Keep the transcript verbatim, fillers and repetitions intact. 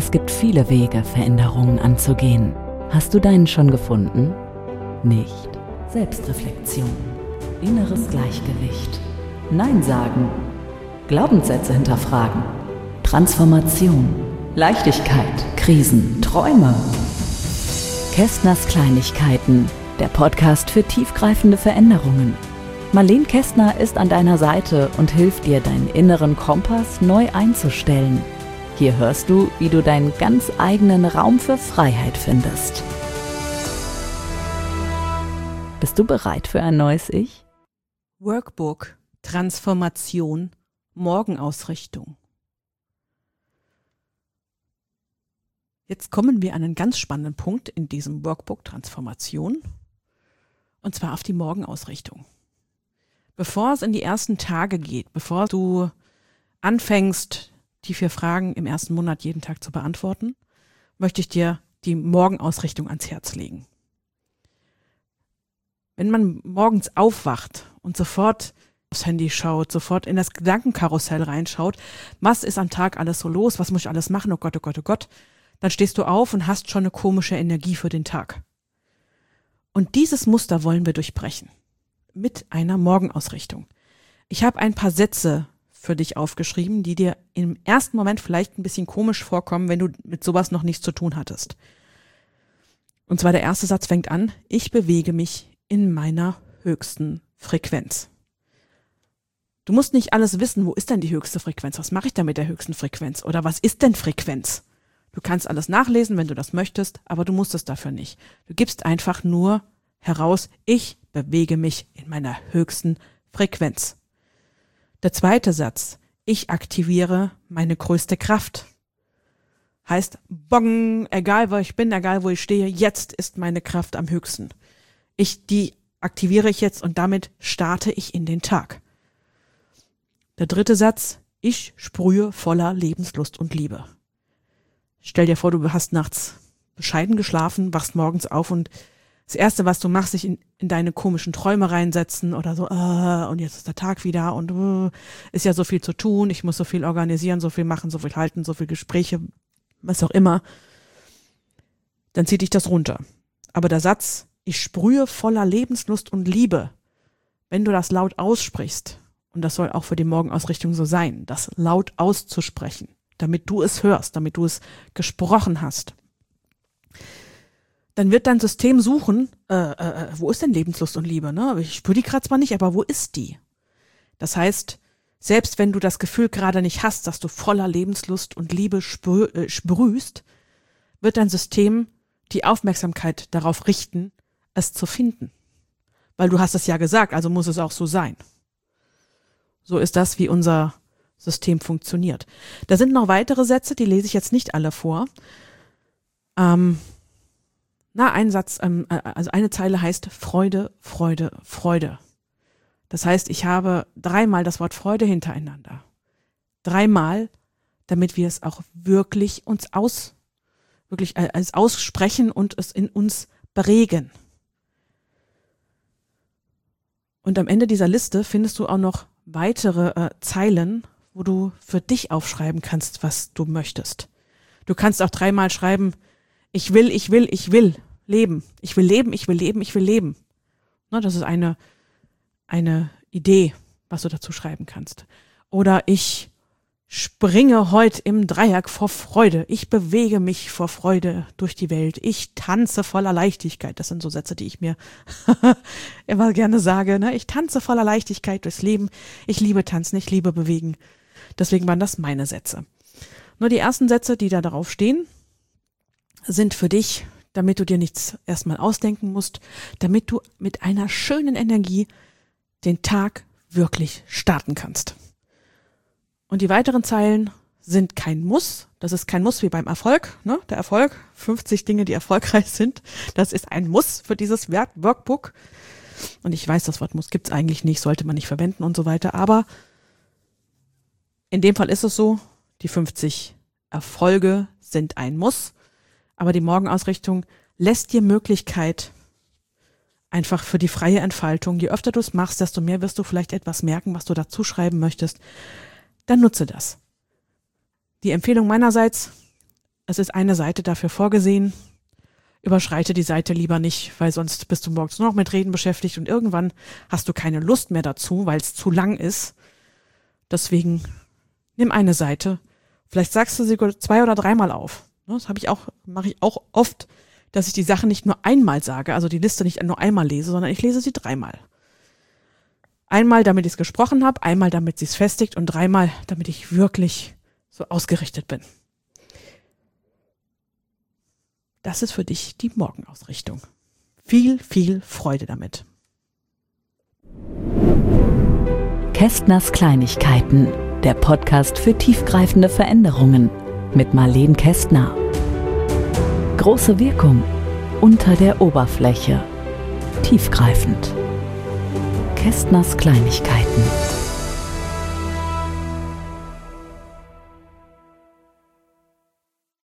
Es gibt viele Wege, Veränderungen anzugehen. Hast du deinen schon gefunden? Nicht. Selbstreflexion, inneres Gleichgewicht, Nein sagen, Glaubenssätze hinterfragen, Transformation, Leichtigkeit, Krisen, Träume. Kästners Kleinigkeiten, der Podcast für tiefgreifende Veränderungen. Marlene Kästner ist an deiner Seite und hilft dir, deinen inneren Kompass neu einzustellen. Hier hörst du, wie du deinen ganz eigenen Raum für Freiheit findest. Bist du bereit für ein neues Ich? Workbook, Transformation, Morgenausrichtung. Jetzt kommen wir an einen ganz spannenden Punkt in diesem Workbook Transformation, und zwar auf die Morgenausrichtung. Bevor es in die ersten Tage geht, bevor du anfängst, die vier Fragen im ersten Monat jeden Tag zu beantworten, möchte ich dir die Morgenausrichtung ans Herz legen. Wenn man morgens aufwacht und sofort aufs Handy schaut, sofort in das Gedankenkarussell reinschaut, was ist am Tag alles so los, was muss ich alles machen, oh Gott, oh Gott, oh Gott, dann stehst du auf und hast schon eine komische Energie für den Tag. Und dieses Muster wollen wir durchbrechen. Mit einer Morgenausrichtung. Ich habe ein paar Sätze für dich aufgeschrieben, die dir im ersten Moment vielleicht ein bisschen komisch vorkommen, wenn du mit sowas noch nichts zu tun hattest. Und zwar der erste Satz fängt an: Ich bewege mich in meiner höchsten Frequenz. Du musst nicht alles wissen, wo ist denn die höchste Frequenz? Was mache ich da mit der höchsten Frequenz? Oder was ist denn Frequenz? Du kannst alles nachlesen, wenn du das möchtest, aber du musst es dafür nicht. Du gibst einfach nur heraus: Ich bewege mich in meiner höchsten Frequenz. Der zweite Satz: Ich aktiviere meine größte Kraft. Heißt, bong, egal wo ich bin, egal wo ich stehe, jetzt ist meine Kraft am höchsten. Ich, die aktiviere ich jetzt und damit starte ich in den Tag. Der dritte Satz: Ich sprühe voller Lebenslust und Liebe. Stell dir vor, du hast nachts bescheiden geschlafen, wachst morgens auf und das Erste, was du machst, dich in, in deine komischen Träume reinsetzen oder so, äh, und jetzt ist der Tag wieder und äh, ist ja so viel zu tun, ich muss so viel organisieren, so viel machen, so viel halten, so viel Gespräche, was auch immer. Dann zieht dich das runter. Aber der Satz: Ich sprühe voller Lebenslust und Liebe, wenn du das laut aussprichst, und das soll auch für die Morgenausrichtung so sein, das laut auszusprechen, damit du es hörst, damit du es gesprochen hast, dann wird dein System suchen, äh, äh, wo ist denn Lebenslust und Liebe? Ne? Ich spüre die gerade zwar nicht, aber wo ist die? Das heißt, selbst wenn du das Gefühl gerade nicht hast, dass du voller Lebenslust und Liebe sprü äh, sprühst, wird dein System die Aufmerksamkeit darauf richten, es zu finden. Weil du hast es ja gesagt, also muss es auch so sein. So ist das, wie unser System funktioniert. Da sind noch weitere Sätze, die lese ich jetzt nicht alle vor. Ähm, na, ein Satz, ähm, also eine Zeile heißt Freude, Freude, Freude. Das heißt, ich habe dreimal das Wort Freude hintereinander. Dreimal, damit wir es auch wirklich uns aus, wirklich als aussprechen und es in uns beregen. Und am Ende dieser Liste findest du auch noch weitere äh, Zeilen, wo du für dich aufschreiben kannst, was du möchtest. Du kannst auch dreimal schreiben: Ich will, ich will, ich will leben. Ich will leben, ich will leben, ich will leben. Ne, das ist eine, eine Idee, was du dazu schreiben kannst. Oder ich springe heute im Dreieck vor Freude. Ich bewege mich vor Freude durch die Welt. Ich tanze voller Leichtigkeit. Das sind so Sätze, die ich mir immer gerne sage. Ne? Ich tanze voller Leichtigkeit durchs Leben. Ich liebe tanzen, ich liebe bewegen. Deswegen waren das meine Sätze. Nur die ersten Sätze, die da drauf stehen, sind für dich, damit du dir nichts erstmal ausdenken musst, damit du mit einer schönen Energie den Tag wirklich starten kannst. Und die weiteren Zeilen sind kein Muss. Das ist kein Muss wie beim Erfolg. Ne? Der Erfolg, fünfzig Dinge, die erfolgreich sind, das ist ein Muss für dieses Workbook. Und ich weiß, das Wort Muss gibt es eigentlich nicht, sollte man nicht verwenden und so weiter. Aber in dem Fall ist es so, die fünfzig Erfolge sind ein Muss. Aber die Morgenausrichtung lässt dir Möglichkeit einfach für die freie Entfaltung. Je öfter du es machst, desto mehr wirst du vielleicht etwas merken, was du dazu schreiben möchtest. Dann nutze das. Die Empfehlung meinerseits: Es ist eine Seite dafür vorgesehen. Überschreite die Seite lieber nicht, weil sonst bist du morgens nur noch mit Reden beschäftigt und irgendwann hast du keine Lust mehr dazu, weil es zu lang ist. Deswegen nimm eine Seite. Vielleicht sagst du sie zwei oder dreimal auf. Das habe ich auch, mache ich auch oft, dass ich die Sachen nicht nur einmal sage, also die Liste nicht nur einmal lese, sondern ich lese sie dreimal. Einmal, damit ich es gesprochen habe, einmal, damit sie es festigt und dreimal, damit ich wirklich so ausgerichtet bin. Das ist für dich die Morgenausrichtung. Viel, viel Freude damit. Kästners Kleinigkeiten, der Podcast für tiefgreifende Veränderungen mit Marleen Kästner. Große Wirkung unter der Oberfläche. Tiefgreifend. Kästners Kleinigkeiten.